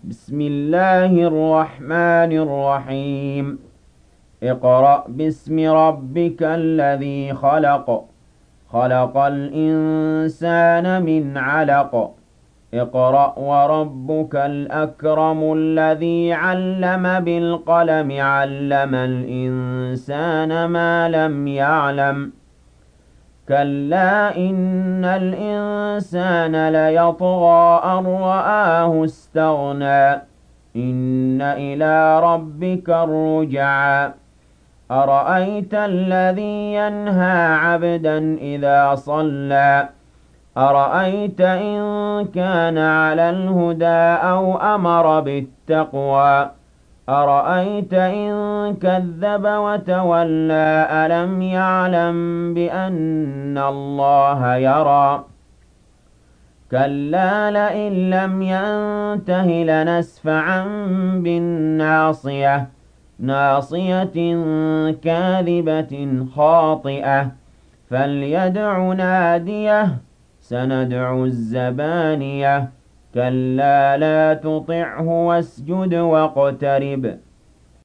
بسم الله الرحمن الرحيم. اقرأ باسم ربك الذي خلق. خلق الإنسان من علق. اقرأ وربك الأكرم الذي علم بالقلم علم الإنسان ما لم يعلم. كلا إن الإنسان ليطغى أن رآه استغنى. إن إلى ربك الرجعى. أرأيت الذي ينهى عبدا إذا صلى. أرأيت إن كان على الهدى أو أمر بالتقوى. أرأيت إن كذب وتولى ألم يعلم بأن الله يرى. كلا لئن لم ينته لنسفعا بالناصية. ناصية كاذبة خاطئة. فليدع ناديه. سندع الزبانية. كلا لا تطعه واسجد واقترب.